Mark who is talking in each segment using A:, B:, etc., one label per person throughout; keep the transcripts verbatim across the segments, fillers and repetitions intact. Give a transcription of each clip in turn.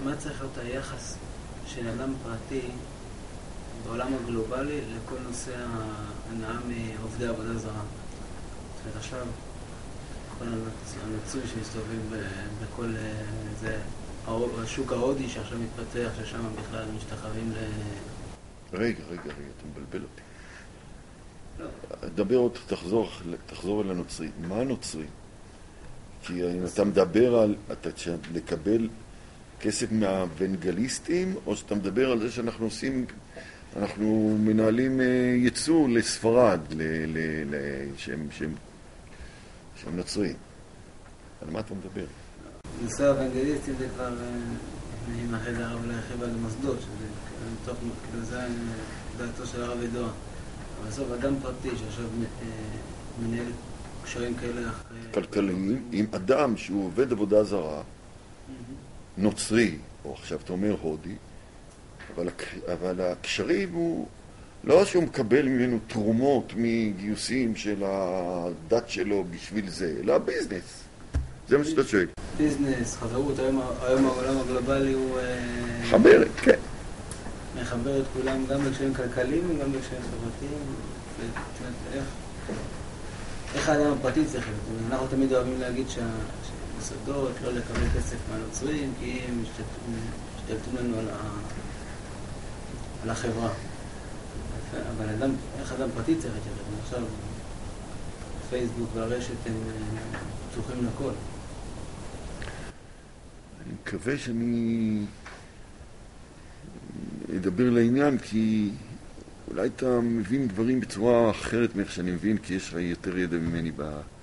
A: מה צריך להיות היחס של אדם פרטי בעולם הגלובלי לכל נושא ההנאה מעובדי עבודה זרה? זאת אומרת, עכשיו, כל הנוצרים שמסתובבים בכל זה, השוק ההודי שעכשיו מתפתח, ששם בכלל משתחווים ל...
B: רגע, רגע, רגע, אתה מבלבל אותי. לא. דבר עוד, תחזור, תחזור אל הנוצרי. מה הנוצרי? כי אם אתה מדבר על, אתה לקבל כסף מהוונגליסטים, או שאתה מדבר על זה שאנחנו עושים, אנחנו מנהלים ייצוא לספרד, ל, ל, ל, שהם, שהם, שהם נוצרים. על מה אתה מדבר?
A: נושא הוונגליסטים זה כבר, אם אחרי זה הרב להרחיב על מוסדות, שזה מתוך, כאילו זה דעתו של הרב ידוע. אבל בסוף אדם פרטי שעכשיו מנהל קשרים כאלה אחרי...
B: כלכליים, עם אדם שהוא עובד עבודה זרה, נוצרי, או עכשיו אתה אומר הודי, אבל, אבל הקשרים הוא לא שהוא מקבל ממנו תרומות מגיוסים של הדת שלו בשביל זה, אלא ביזנס. זה מה שאתה שואל.
A: ביזנס, חברות, היום, היום העולם הגלובלי הוא...
B: חבר, כן.
A: מחבר את כולם גם בקשרים כלכליים וגם בקשרים חברתיים. איך, איך האדם הפרטי צריך להיות? אנחנו תמיד אוהבים להגיד שהמוסדות לא לקבל כסף מהנוצרים כי הם משתלטו לנו על, ה... על החברה. אבל אדם, איך אדם פרטי צריך להיות? עכשיו פייסבוק והרשת הם פתוחים לכל.
B: אני מקווה שאני אדבר לעניין, כי אולי אתה מבין דברים בצורה אחרת מאיך שאני מבין, כי יש לך יותר ידע ממני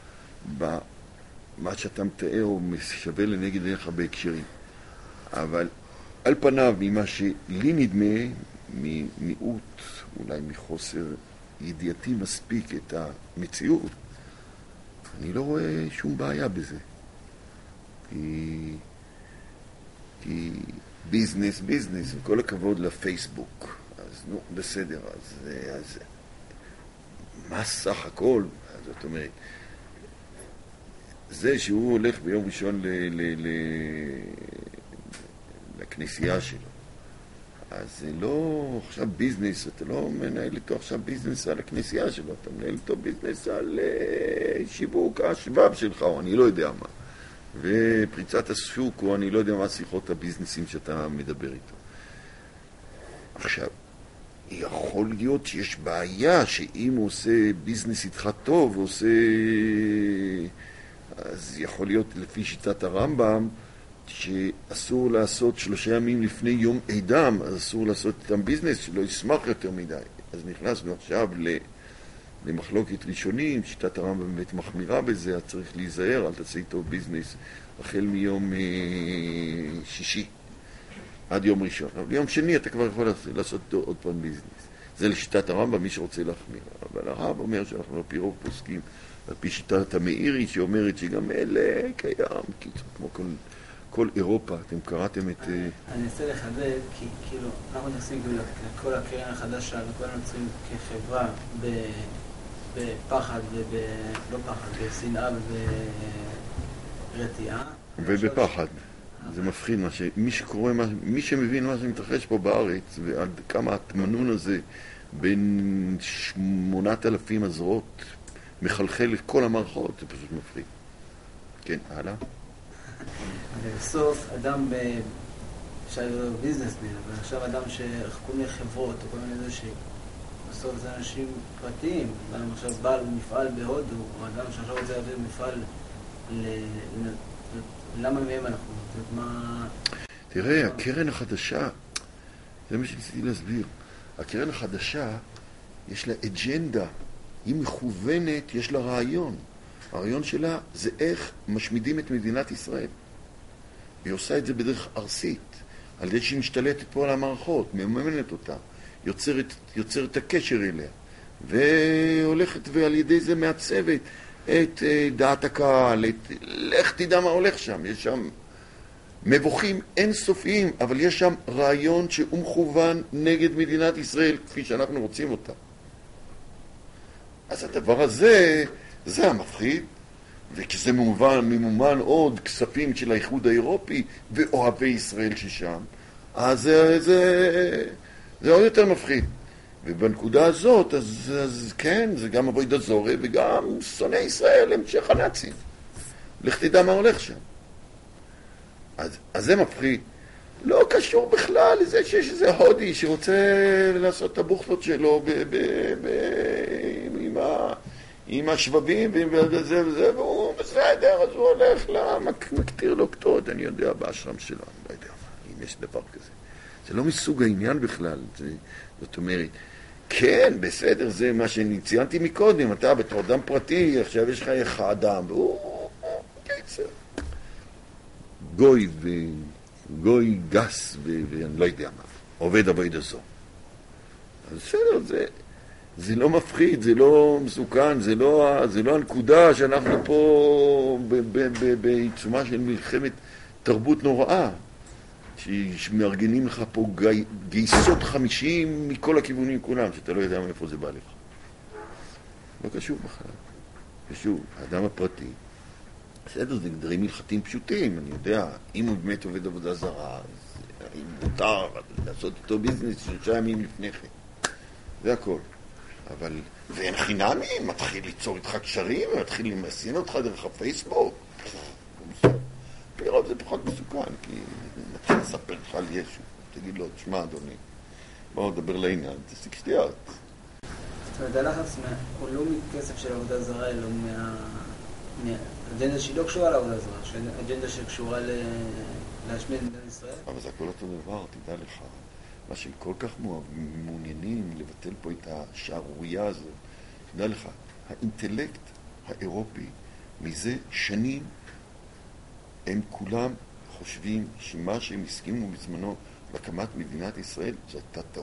B: במה שאתה מתאר או משווה לנגד עיניך בהקשרים. אבל על פניו, ממה שלי נדמה, ממיעוט, אולי מחוסר ידיעתי מספיק את המציאות, אני לא רואה שום בעיה בזה. כי, כי ביזנס, ביזנס, וכל הכבוד לפייסבוק. אז נו, בסדר, אז, אז מה סך הכל? זאת אומרת, זה שהוא הולך ביום ראשון ל, ל, ל, לכנסייה שלו, אז זה לא עכשיו ביזנס, אתה לא מנהל איתו עכשיו ביזנס על הכנסייה שלו, אתה מנהל איתו ביזנס על uh, שיווק השבב שלך, או אני לא יודע מה. ופריצת השוק, או אני לא יודע מה שיחות הביזנסים שאתה מדבר איתו. עכשיו, יכול להיות שיש בעיה שאם הוא עושה ביזנס איתך טוב, הוא עושה... אז יכול להיות לפי שיטת הרמב"ם, שאסור לעשות שלושה ימים לפני יום עידם, אז אסור לעשות איתם ביזנס, שלא ישמח יותר מדי. אז נכנסנו עכשיו למחלוקת ראשונים, שיטת הרמב"ם באמת מחמירה בזה, אז צריך להיזהר, אל תעשה איתו ביזנס החל מיום שישי עד יום ראשון. אבל ביום שני אתה כבר יכול לעשות עוד פעם ביזנס. זה לשיטת הרמב"ם, מי שרוצה להחמיר. אבל הרב אומר שאנחנו על פי רוב פוסקים, על פי שיטת המאירי, שאומרת שגם אלה קיים, כמו כל... כל אירופה, אתם קראתם את...
A: אני אנסה לחדד, כי כאילו, אנחנו נכנסים לכל הקרן החדשה, לכל הנוצרים כחברה בפחד וב... לא פחד, בשנאה וברתיעה.
B: ובפחד. זה מפחיד מה ש... מי שקורא, מי שמבין מה שמתרחש פה בארץ, ועד כמה התמנון הזה בין שמונת אלפים הזרועות מחלחל את כל המערכות, זה פשוט מפחיד. כן, הלאה.
A: בסוף אדם שהיה ביזנסמן, אבל עכשיו אדם שכל מיני חברות או כל מיני זה שבסוף זה אנשים פרטיים. אדם עכשיו בעל מפעל בהודו, או אדם שעכשיו רוצה להביא מפעל ל... למה מהם אנחנו? מה...
B: תראה, הקרן החדשה, זה מה שניסיתי להסביר, הקרן החדשה יש לה אג'נדה, היא מכוונת, יש לה רעיון. הרעיון שלה זה איך משמידים את מדינת ישראל. היא עושה את זה בדרך ארסית, על ידי שהיא משתלטת פה על המערכות, מממנת אותה, יוצרת, יוצרת את הקשר אליה, והולכת ועל ידי זה מעצבת את דעת הקהל, את... לך תדע מה הולך שם, יש שם מבוכים אינסופיים, אבל יש שם רעיון שהוא מכוון נגד מדינת ישראל כפי שאנחנו רוצים אותה. אז הדבר הזה, זה המפחיד, וכזה ממומן, ממומן עוד כספים של האיחוד האירופי ואוהבי ישראל ששם, אז זה, זה, זה עוד יותר מפחיד. ובנקודה הזאת, אז, אז כן, זה גם אבוי דזורי וגם שונאי ישראל, המשך הנאצים. לך תדע מה הולך שם. אז, אז זה מפחיד. לא קשור בכלל לזה שיש איזה הודי שרוצה לעשות את הבוכלות שלו ב, ב, ב, עם, ה, עם השבבים וזה וזה, והוא בסדר, אז הוא הולך למקטיר לו כתות, אני יודע, באשרם שלו, אני לא יודע מה, אם יש דבר כזה. זה לא מסוג העניין בכלל, זה, זאת אומרת, כן, בסדר, זה מה שאני ציינתי מקודם, אתה בתור אדם פרטי, עכשיו יש לך איך האדם, והוא קיצר. גוי ו... גוי גס ואני לא יודע מה, עובד עבוד הזו. אז בסדר, זה, זה לא מפחיד, זה לא מסוכן, זה לא, זה לא הנקודה שאנחנו פה בעיצומה של מלחמת תרבות נוראה, שמארגנים לך פה גי, גייסות חמישים מכל הכיוונים כולם, שאתה לא יודע מאיפה זה בא לך. לא קשור בכלל. קשור, האדם הפרטי. בסדר, זה גדרים מלכתיים פשוטים, אני יודע, אם הוא באמת עובד עבודה זרה, אז אם מותר לעשות אותו ביזנס שלושה ימים לפני כן. זה הכל. אבל, ואין חינמי, מתחיל ליצור איתך קשרים, מתחיל למסין אותך דרך הפייסבוק. פירות זה פחות מסוכן, כי מתחיל לספר לך על ישו. תגיד לו, תשמע אדוני, בואו נדבר לעניין, תסיק שטויות.
A: זאת אומרת, הלחץ הוא לא מכסף של עבודה זרה, אלא מה... אג'נדה שהיא לא קשורה לעבודה זרה, אג'נדה שקשורה להשמיד מדינת ישראל. אבל
B: זה הכל אותו דבר, תדע לך. מה שהם כל כך מעוניינים לבטל פה את השערורייה הזאת, תדע לך, האינטלקט האירופי מזה שנים הם כולם חושבים שמה שהם הסכימו בזמנו להקמת מדינת ישראל זו הייתה טעות.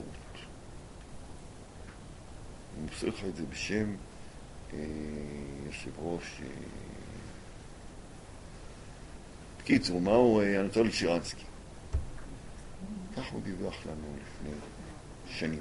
B: אני מוסר לך את זה בשם אה, יושב ראש אה, בקיצור, מהו אנטולי שרנסקי? כך הוא דיווח לנו לפני שנים.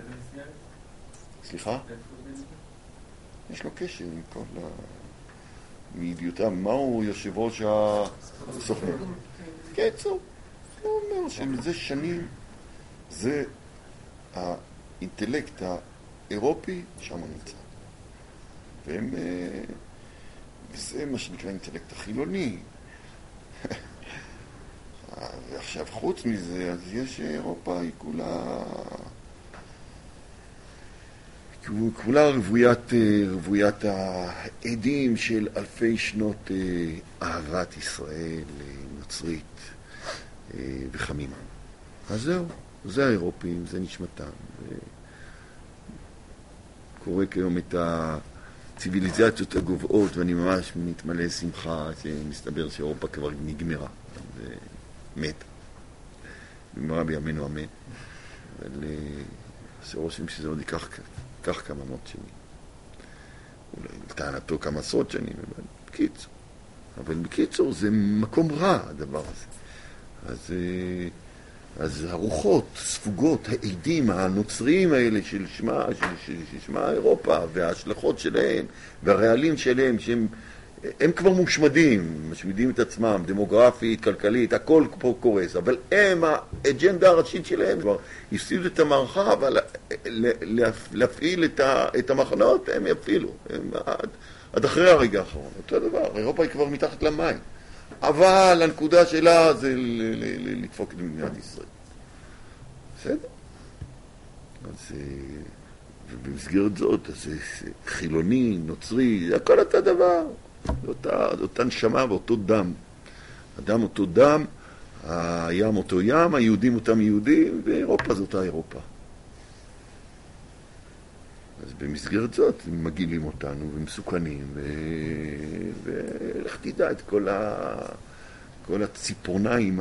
B: סליחה? יש לו קשר עם כל ה... מידיעותם. מהו יושב ראש הסוכנות? קיצור, הוא אומר שמזה שנים זה האינטלקט האירופי שם נמצא. והם... וזה מה שנקרא אינטלקט החילוני. ועכשיו חוץ מזה, אז יש אירופה, היא כולה כולה רבוית, רבוית העדים של אלפי שנות אהבת ישראל נוצרית וחמימה. אז זהו, זה האירופים, זה נשמתם. קורא כיום את הציביליזציות הגובעות, ואני ממש מתמלא שמחה שמסתבר שאירופה כבר נגמרה. זה מת. במהרה בימינו אמן. אבל עושה רושם שזה עוד ייקח כך כמה מאות שנים. אולי לטענתו כמה עשרות שנים, אבל בקיצור. אבל בקיצור זה מקום רע הדבר הזה. אז, אז הרוחות, ספוגות, העדים הנוצריים האלה של שמה, של, של, של שמה אירופה, וההשלכות שלהם, והרעלים שלהם, שהם הם כבר מושמדים, משמידים את עצמם, דמוגרפית, כלכלית, הכל פה קורס, אבל הם, האג'נדה הראשית שלהם כבר הפסידו את המערכה, אבל להפעיל את, ה, את המחנות, הם יפעילו, הם עד, עד אחרי הרגע האחרון. אותו דבר, אירופה היא כבר מתחת למים, אבל הנקודה שלה זה לדפוק את מדינת ישראל. בסדר? אז... ובמסגרת זאת, אז חילוני, נוצרי, זה הכל אותו דבר. אותה, אותה נשמה ואותו דם. הדם אותו דם, הים אותו ים, היהודים אותם יהודים, ואירופה זאת האירופה. אז במסגרת זאת הם מגילים אותנו ומסוכנים, ו... ולך תדע את כל, ה... כל הציפורניים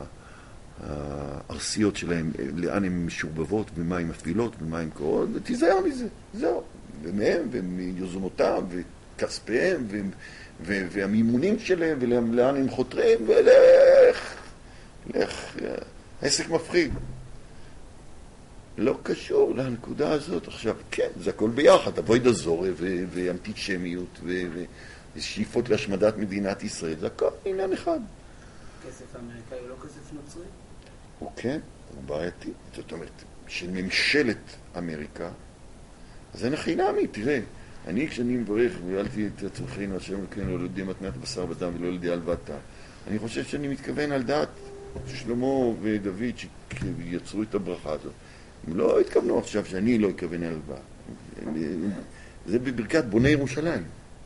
B: הארסיות שלהם, לאן הן משורבבות, ומה הן מפעילות, ומה הן קורות, ותיזהר מזה, זהו. ומהם, ומיוזמותם, וכספיהם, ו... ו... והמימונים שלהם, ולאן הם חותרים, ולך, לך, העסק מפחיד. לא קשור לנקודה הזאת. עכשיו, כן, זה הכל ביחד, אבוי דזורי, ואנטישמיות, יש שאיפות להשמדת מדינת ישראל, זה הכל עניין אחד.
A: כסף אמריקאי הוא לא כסף נוצרי?
B: הוא כן, הוא בעייתי. זאת אומרת, של ממשלת אמריקה, אז אין הכי נעמי, תראה, אני כשאני מברך, ואלתי את הצרכינו, השם לכן, לא יודעים מתנת בשר ודם ולא יודעים הלוותה, אני חושב שאני מתכוון על דעת שלמה ודוד שיצרו את הברכה הזאת. הם לא התכוונו עכשיו שאני לא אכוון הלוואה. זה בברכת בוני ירושלים.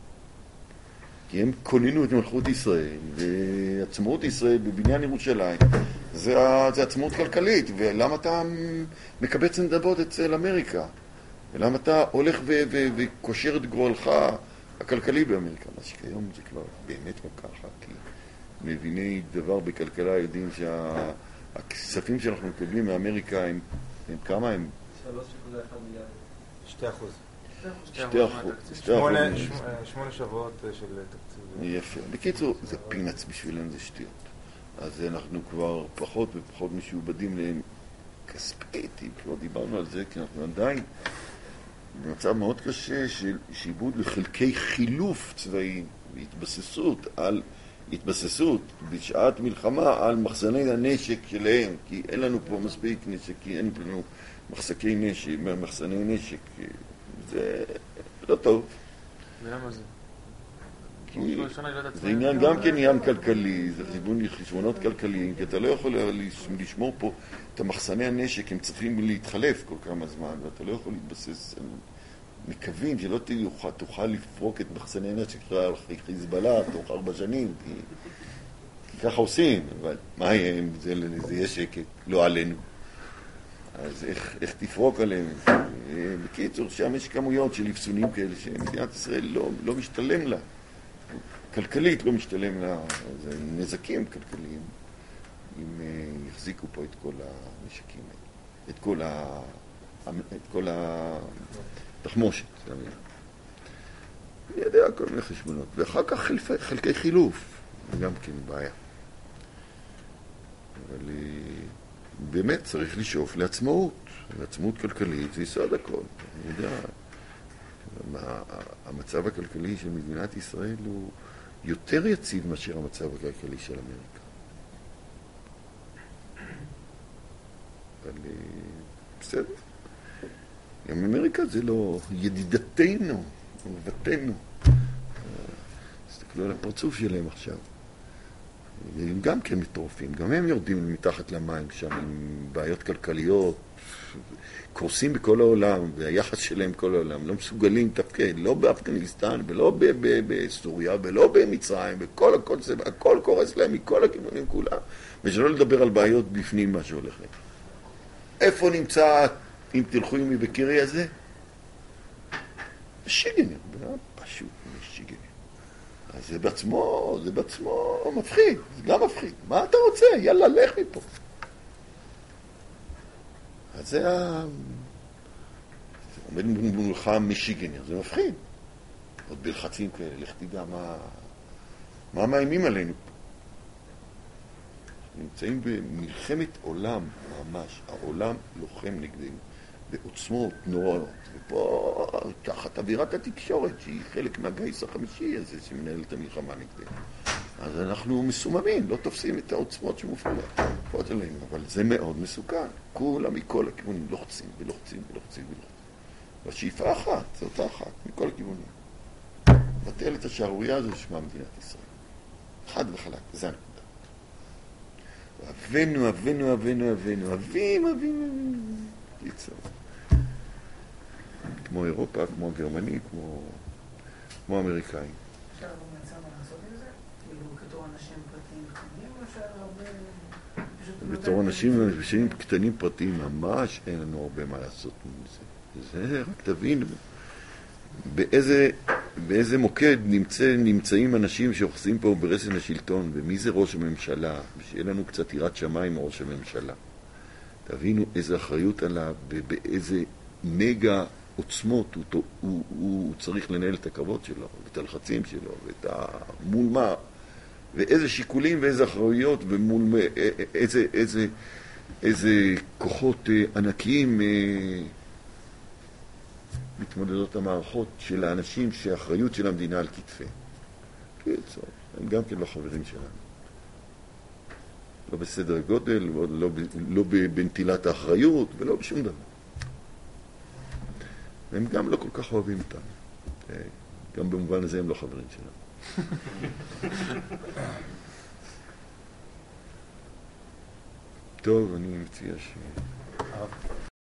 B: כי הם כוננו את מלכות ישראל, ועצמאות ישראל בבניין ירושלים, זה, זה עצמאות כלכלית. ולמה אתה מקבץ נדבות אצל אמריקה? ולמה אתה הולך וקושר את גורלך הכלכלי באמריקה? מה שכיום זה כבר באמת לא ככה, כי מביני דבר בכלכלה יודעים שהכספים שאנחנו מקבלים מאמריקה הם, הם כמה הם?
A: שלוש נקודה אחת מיליארד.
C: שתי אחוז.
B: שתי אחוז.
C: שמונה שבועות של תקציב.
B: יפה. בקיצור, זה פינץ בשבילם, זה שטויות. אז אנחנו כבר פחות ופחות משועבדים להם כספית, כבר דיברנו על זה, כי אנחנו עדיין במצב מאוד קשה של שיבוד לחלקי חילוף צבאיים, והתבססות על התבססות בשעת מלחמה על מחסני הנשק שלהם, כי אין לנו פה מספיק נשק, כי אין לנו מחסקי נשק, מחסני נשק, זה לא טוב.
C: ולמה זה?
B: כי זה עניין גם כן עניין כלכלי, זה חשבונות כלכליים, כי אתה לא יכול לשמור פה את המחסני הנשק, הם צריכים להתחלף כל כמה זמן, ואתה לא יכול להתבסס, מקווים שלא תוכל לפרוק את מחסני הנשק על חיזבאללה תוך ארבע שנים, כי ככה עושים, אבל מה יהיה אם זה יהיה שקט, לא עלינו. אז איך, איך תפרוק עליהם? בקיצור, שם יש כמויות של אפסונים כאלה שמדינת ישראל לא, לא משתלם לה. כלכלית לא משתלם לה, זה נזקים כלכליים אם יחזיקו פה את כל הנשקים האלה, את כל, ה, את כל התחמושת. אני יודע כל מיני חשבונות, ואחר כך חלפי, חלקי חילוף, גם כן בעיה. אבל באמת צריך לשאוף לעצמאות, לעצמאות כלכלית, זה יסוד הכל. אני יודע, המצב הכלכלי של מדינת ישראל הוא יותר יציב מאשר המצב הכלכלי של אמריקה. אבל בסדר. גם אמריקה זה לא ידידתנו, אהובתנו. תסתכלו על הפרצוף שלהם עכשיו. הם גם כן מטורפים, גם הם יורדים מתחת למים שם עם בעיות כלכליות, קורסים בכל העולם, והיחס שלהם בכל העולם, לא מסוגלים לתפקד, לא באפגניסטן, ולא בסוריה, ולא במצרים, וכל הכל, הכל קורס להם מכל הכיוונים כולם, ושלא לדבר על בעיות בפנים מה שהולך להם. איפה נמצא, אם תלכו עמי בקירי הזה? שיגנר, פשוט שיגנר. אז זה בעצמו, זה בעצמו מפחיד, זה גם מפחיד. מה אתה רוצה? יאללה, לך מפה. אז זה ה... עומד מולך משיגנר, זה מפחיד. עוד בלחצים כאלה, לך תדע מה... מה מאיימים עלינו. נמצאים במלחמת עולם ממש, העולם לוחם נגדנו, בעוצמות נוראות. ופה תחת אווירת התקשורת, שהיא חלק מהגיס החמישי הזה שמנהל את המלחמה נגדנו. אז אנחנו מסוממים, לא תופסים את העוצמות שמופעלות פה עלינו, אבל זה מאוד מסוכן. כולם מכל הכיוונים לוחצים ולוחצים ולוחצים ולוחצים. והשאיפה אחת, זה אותה אחת, מכל הכיוונים. בטל את השערורייה הזו שמה מדינת ישראל. חד וחלק, זה הנקודה. אבינו, אבינו, אבינו, אבינו, אבים, אבים, אבים, ליצור. כמו אירופה, כמו הגרמני, כמו, כמו האמריקאים.
D: אפשר הרבה מצב לעשות עם זה? כאילו, כתור אנשים פרטיים קטנים, או אפשר הרבה...
B: בתור אנשים אנשים קטנים פרטיים, ממש אין לנו הרבה מה לעשות עם זה. זה רק תבין באיזה, באיזה מוקד נמצא, נמצאים אנשים שאוחזים פה ברסן השלטון, ומי זה ראש הממשלה, ושיהיה לנו קצת יראת שמיים ראש הממשלה. תבינו איזה אחריות עליו, באיזה מגה עוצמות הוא, הוא, הוא, הוא צריך לנהל את הקרבות שלו, ואת הלחצים שלו, ואת מול מה, ואיזה שיקולים ואיזה אחריות, ומול איזה, איזה, איזה כוחות ענקיים מתמודדות המערכות של האנשים שהאחריות של המדינה על כתפי. קיצור, הם גם כן לא חברים שלנו. לא בסדר גודל, לא, לא, לא בנטילת האחריות, ולא בשום דבר. הם גם לא כל כך אוהבים אותנו. גם במובן הזה הם לא חברים שלנו. טוב, אני מציע ש...